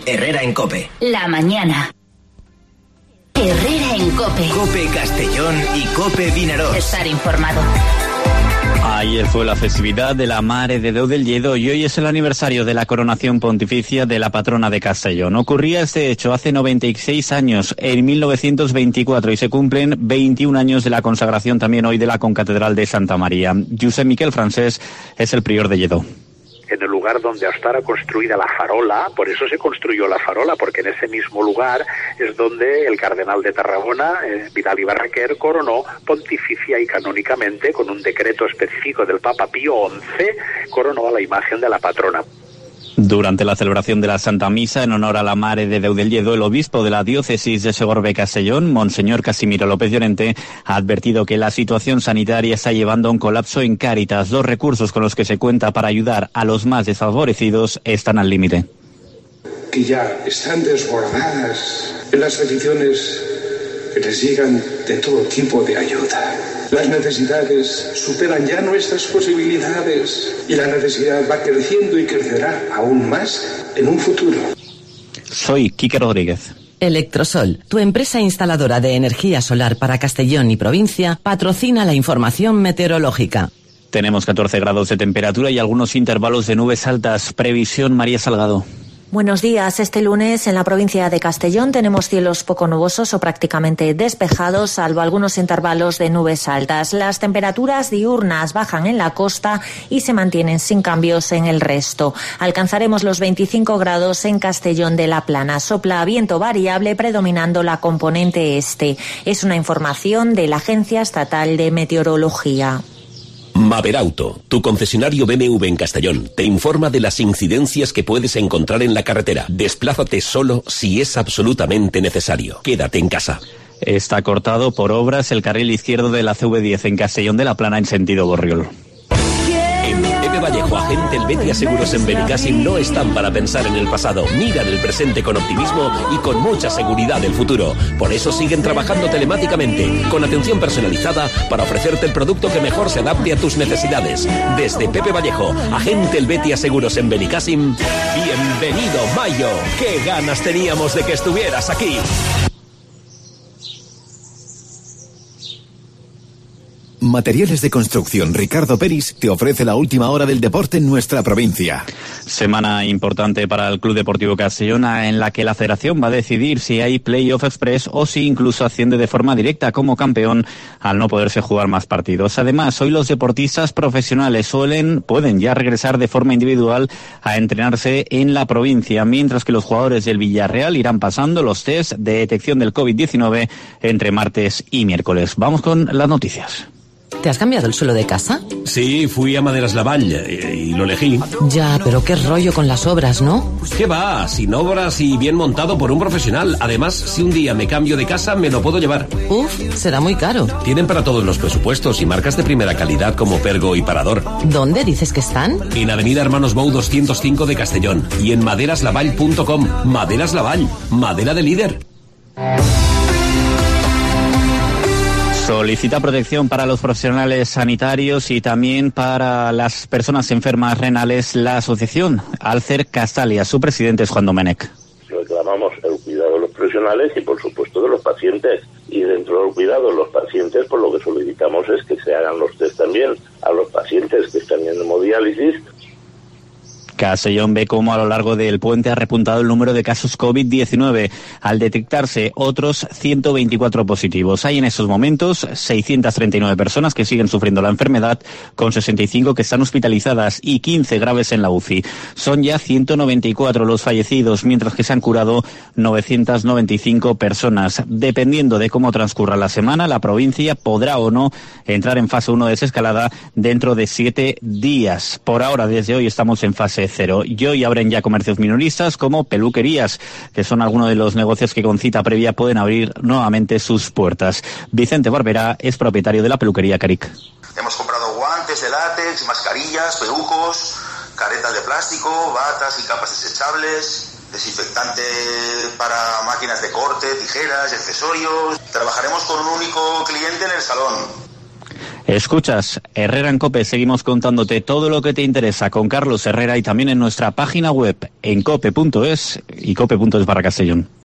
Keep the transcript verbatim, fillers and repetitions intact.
Herrera en COPE. La mañana. Herrera en COPE. COPE Castellón y COPE Vinaròs. Estar informado. Ayer fue la festividad de la Mare de Déu del Lledó y hoy es el aniversario de la coronación pontificia de la patrona de Castellón. Ocurría este hecho hace noventa y seis años, en mil novecientos veinticuatro, y se cumplen veintiún años de la consagración también hoy de la concatedral de Santa María. Josep Miquel Francés es el prior de Lledó. En el lugar donde hasta ahora construida la farola, por eso se construyó la farola, porque en ese mismo lugar es donde el cardenal de Tarragona, eh, Vidal y Barraquer, coronó pontificia y canónicamente, con un decreto específico del Papa Pío once, coronó a la imagen de la patrona. Durante la celebración de la Santa Misa en honor a la Mare de Déu del Lledó, el obispo de la diócesis de Segorbe-Castellón, Monseñor Casimiro López Llorente, ha advertido que la situación sanitaria está llevando a un colapso en Cáritas. Los recursos con los que se cuenta para ayudar a los más desfavorecidos están al límite. Que ya están desbordadas en las peticiones que les llegan de todo tipo de ayuda. Las necesidades superan ya nuestras posibilidades y la necesidad va creciendo y crecerá aún más en un futuro. Soy Quique Rodríguez. Electrosol, tu empresa instaladora de energía solar para Castellón y provincia, patrocina la información meteorológica. Tenemos catorce grados de temperatura y algunos intervalos de nubes altas. Previsión, María Salgado. Buenos días. Este lunes en la provincia de Castellón tenemos cielos poco nubosos o prácticamente despejados, salvo algunos intervalos de nubes altas. Las temperaturas diurnas bajan en la costa y se mantienen sin cambios en el resto. Alcanzaremos los veinticinco grados en Castellón de la Plana. Sopla viento variable predominando la componente este. Es una información de la Agencia Estatal de Meteorología. Maberauto, tu concesionario B M W en Castellón, te informa de las incidencias que puedes encontrar en la carretera. Desplázate solo si es absolutamente necesario. Quédate en casa. Está cortado por obras el carril izquierdo de la C V diez en Castellón de la Plana en sentido Borriol. En Pepe Vallejo, Agente Helvetia Seguros en Benicàssim no están para pensar en el pasado. Miran el presente con optimismo y con mucha seguridad del futuro. Por eso siguen trabajando telemáticamente, con atención personalizada para ofrecerte el producto que mejor se adapte a tus necesidades. Desde Pepe Vallejo, Agente Helvetia Seguros en Benicàssim, bienvenido Mayo. ¡Qué ganas teníamos de que estuvieras aquí! Materiales de Construcción Ricardo Peris te ofrece la última hora del deporte en nuestra provincia. Semana importante para el Club Deportivo Castellón, en la que la Federación va a decidir si hay Playoff Express o si incluso asciende de forma directa como campeón al no poderse jugar más partidos. Además, hoy los deportistas profesionales suelen, pueden ya regresar de forma individual a entrenarse en la provincia, mientras que los jugadores del Villarreal irán pasando los test de detección del COVID diecinueve entre martes y miércoles. Vamos con las noticias. ¿Te has cambiado el suelo de casa? Sí, fui a Maderas Lavall y, y lo elegí. Ya, pero qué rollo con las obras, ¿no? ¿Qué va? Sin obras y bien montado por un profesional. Además, si un día me cambio de casa, me lo puedo llevar. Uf, será muy caro. Tienen para todos los presupuestos y marcas de primera calidad como Pergo y Parador. ¿Dónde dices que están? En Avenida Hermanos Bou doscientos cinco de Castellón y en maderas lavall punto com. Maderas Lavall, madera de líder. Solicita protección para los profesionales sanitarios y también para las personas enfermas renales la asociación Alcer Castalia. Su presidente es Juan Domenech. Reclamamos el cuidado de los profesionales y, por supuesto, de los pacientes. Y dentro del cuidado de los pacientes, pues lo que solicitamos es que se hagan los test también a los pacientes que están en hemodiálisis. Castellón ve cómo a lo largo del puente ha repuntado el número de casos COVID diecinueve, al detectarse otros ciento veinticuatro positivos. Hay en estos momentos seiscientas treinta y nueve personas que siguen sufriendo la enfermedad, con sesenta y cinco que están hospitalizadas y quince graves en la U C I. Son ya ciento noventa y cuatro los fallecidos, mientras que se han curado novecientas noventa y cinco personas. Dependiendo de cómo transcurra la semana, la provincia podrá o no entrar en fase uno de desescalada dentro de siete días. Por ahora, desde hoy, estamos en fase cero. Y hoy abren ya comercios minoristas como peluquerías, que son algunos de los negocios que con cita previa pueden abrir nuevamente sus puertas. Vicente Barberá es propietario de la peluquería Caric. Hemos comprado guantes de látex, mascarillas, pelucos, caretas de plástico, batas y capas desechables, desinfectante para máquinas de corte, tijeras, accesorios. Trabajaremos con un único cliente en el salón. Escuchas Herrera en COPE, seguimos contándote todo lo que te interesa con Carlos Herrera y también en nuestra página web en cope punto es y cope punto es barra Castellón.